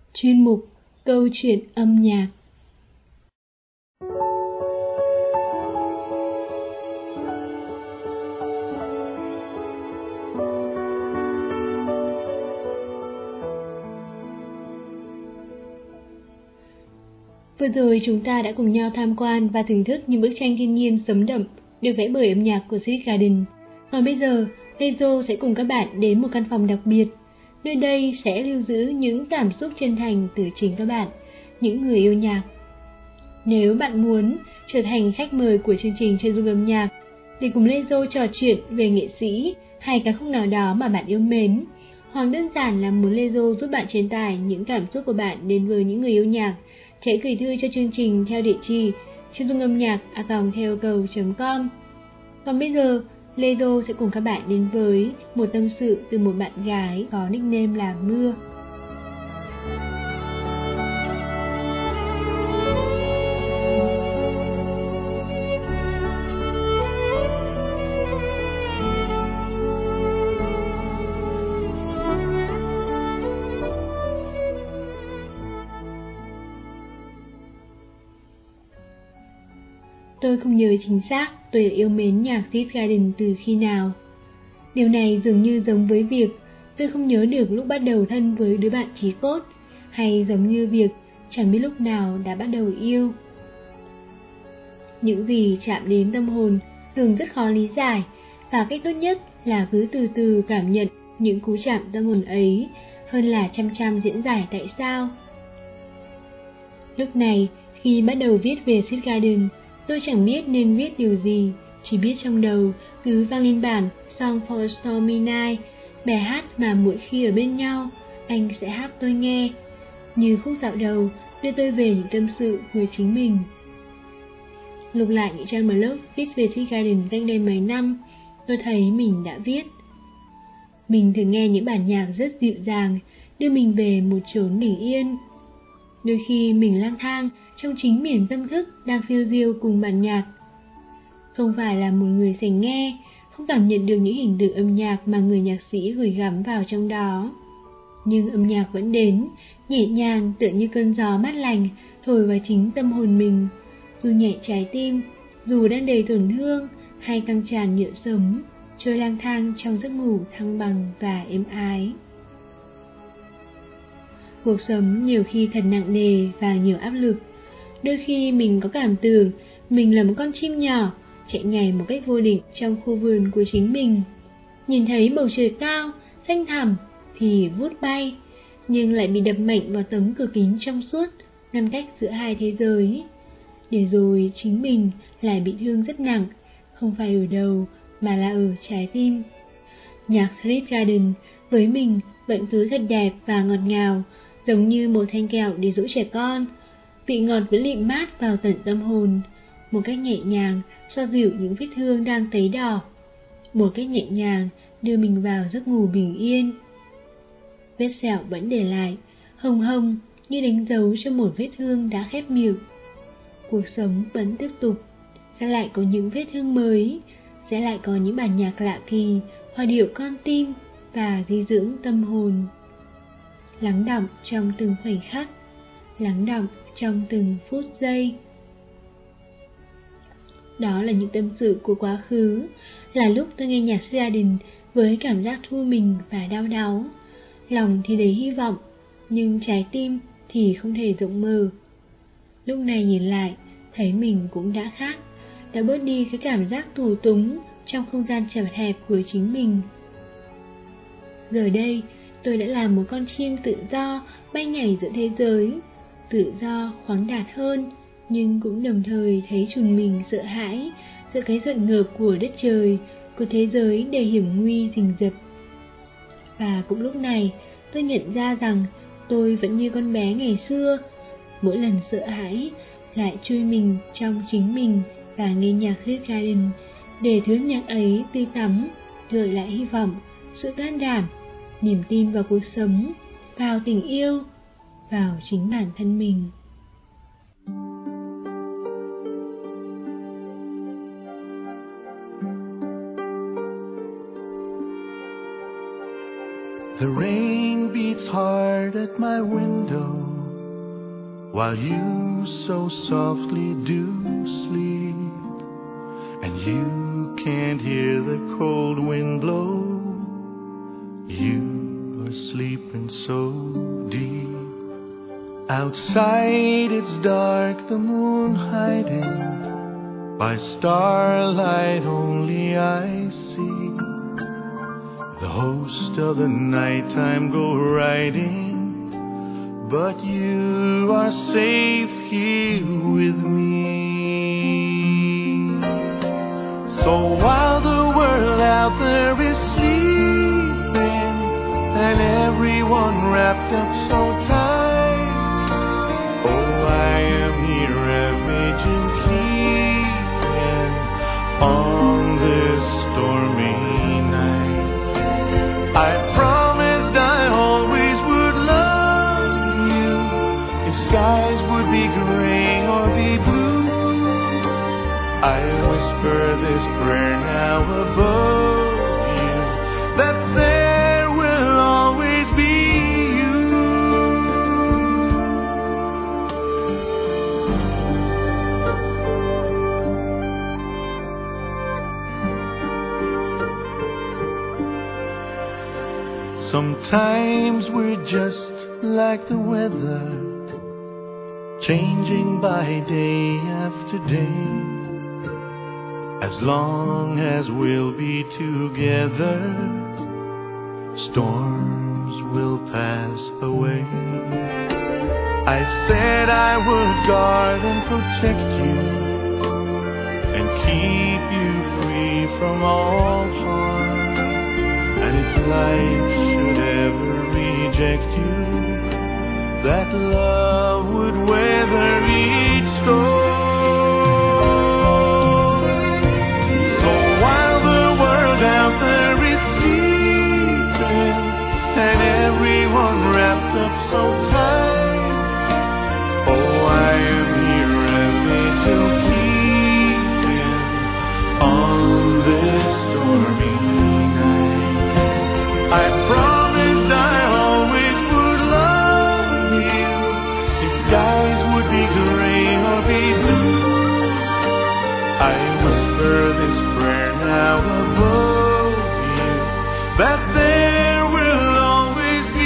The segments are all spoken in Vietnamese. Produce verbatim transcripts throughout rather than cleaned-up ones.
Chuyên mục Câu chuyện âm nhạc. Vừa rồi chúng ta đã cùng nhau tham quan và thưởng thức những bức tranh thiên nhiên sống động được vẽ bởi âm nhạc của Secret Garden. Còn bây giờ, Lezo sẽ cùng các bạn đến một căn phòng đặc biệt. Nơi đây sẽ lưu giữ những cảm xúc chân thành từ chính các bạn, những người yêu nhạc. Nếu bạn muốn trở thành khách mời của chương trình Chân dung âm nhạc để cùng Lezo trò chuyện về nghệ sĩ hay ca khúc nào đó mà bạn yêu mến, hoặc đơn giản là muốn Lezo giúp bạn truyền tải những cảm xúc của bạn đến với những người yêu nhạc, hãy gửi thư cho chương trình theo địa chỉ chân dung âm nhạc a còng theo cầu chấm com. Còn bây giờ, Lezo sẽ cùng các bạn đến với một tâm sự từ một bạn gái có nickname là Mưa. Tôi không nhớ chính xác tôi đã yêu mến nhạc Secret Garden từ khi nào. Điều này dường như giống với việc tôi không nhớ được lúc bắt đầu thân với đứa bạn chí cốt, hay giống như việc chẳng biết lúc nào đã bắt đầu yêu. Những gì chạm đến tâm hồn thường rất khó lý giải, và cách tốt nhất là cứ từ từ cảm nhận những cú chạm tâm hồn ấy hơn là chăm chăm diễn giải tại sao. Lúc này, khi bắt đầu viết về Secret Garden, tôi chẳng biết nên viết điều gì, chỉ biết trong đầu cứ vang lên bản Song for a Stormy Night, bài hát mà mỗi khi ở bên nhau, anh sẽ hát tôi nghe, như khúc dạo đầu đưa tôi về những tâm sự của chính mình. Lục lại những trang blog viết về Secret Garden cách đây mấy năm, tôi thấy mình đã viết. Mình thường nghe những bản nhạc rất dịu dàng, đưa mình về một chốn bình yên. Đôi khi mình lang thang trong chính miền tâm thức đang phiêu diêu cùng bản nhạc. Không phải là một người sành nghe, không cảm nhận được những hình tượng âm nhạc mà người nhạc sĩ gửi gắm vào trong đó. Nhưng âm nhạc vẫn đến, nhẹ nhàng tựa như cơn gió mát lành thổi vào chính tâm hồn mình, dù nhẹ trái tim, dù đang đầy tổn thương hay căng tràn nhựa sống, trôi lang thang trong giấc ngủ thăng bằng và êm ái. Cuộc sống nhiều khi thật nặng nề và nhiều áp lực. Đôi khi mình có cảm tưởng mình là một con chim nhỏ chạy nhảy một cách vô định trong khu vườn của chính mình. Nhìn thấy bầu trời cao, xanh thẳm thì vút bay, nhưng lại bị đập mạnh vào tấm cửa kính trong suốt ngăn cách giữa hai thế giới. Để rồi chính mình lại bị thương rất nặng, không phải ở đầu mà là ở trái tim. Nhạc Secret Garden với mình vẫn cứ thật đẹp và ngọt ngào, giống như một thanh kẹo để dỗ trẻ con. Vị ngọt vẫn lịm mát vào tận tâm hồn, một cách nhẹ nhàng xoa dịu những vết thương đang tấy đỏ, một cách nhẹ nhàng đưa mình vào giấc ngủ bình yên. Vết sẹo vẫn để lại, hồng hồng như đánh dấu cho một vết thương đã khép miệng. Cuộc sống vẫn tiếp tục, sẽ lại có những vết thương mới, sẽ lại có những bản nhạc lạ kỳ, hòa điệu con tim và di dưỡng tâm hồn. Lắng đọng trong từng khoảnh khắc, lắng đọng trong từng phút giây. Đó là những tâm sự của quá khứ, là lúc tôi nghe nhạc Secret Garden với cảm giác thu mình và đau đáu. Lòng thì đầy hy vọng, nhưng trái tim thì không thể rộng mở. Lúc này nhìn lại, thấy mình cũng đã khác, đã bớt đi cái cảm giác tù túng trong không gian chật hẹp của chính mình. Giờ đây, tôi đã là một con chim tự do bay nhảy giữa thế giới, tự do khoáng đạt hơn, nhưng cũng đồng thời thấy trùng mình sợ hãi giữa cái giận ngợp của đất trời, của thế giới đầy hiểm nguy rình rập. Và cũng lúc này, tôi nhận ra rằng tôi vẫn như con bé ngày xưa, mỗi lần sợ hãi lại chui mình trong chính mình và nghe nhạc Secret Garden, để thứ nhạc ấy tươi tắm, gợi lại hy vọng, sự can đảm, niềm tin vào cuộc sống, vào tình yêu, vào chính bản thân mình. The rain beats hard at my window. while you so softly do sleep, and you can't hear the cold wind blow. You are sleeping so deep. Outside it's dark, the moon hiding. By starlight only I see the host of the nighttime go riding, but you are safe here with me. So while the world out there is sleeping and everyone wrapped up so tight, oh, I am here at vigil keeping on this stormy night. I promised I always would love you, if skies would be gray or be blue. I whisper this prayer now above you, that there will always be you. Sometimes we're just like the weather, changing by day after day. As long as we'll be together, storms will pass away. I said I would guard and protect you and keep you free from all harm. And if life should ever reject you, that love would weather each storm. So while the world out there is sleeping and everyone wrapped up so tight, oh, I am here at vigil keeping on this stormy night. I promised I always would love you, if skies would be gray or be blue. I whisper this prayer now above you, that there will always be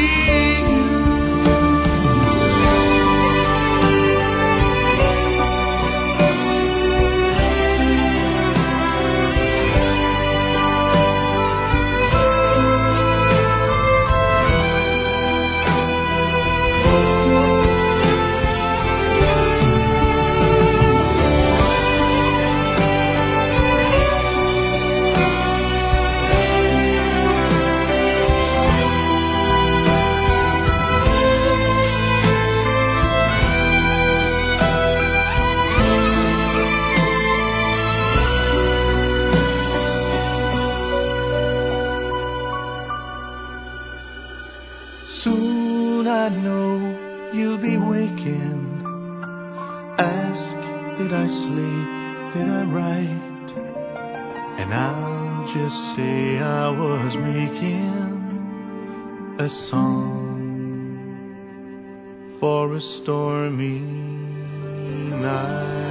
soon. I know you'll be waking. Ask, did I sleep? Did I write? And I'll just say I was making a song for a stormy night.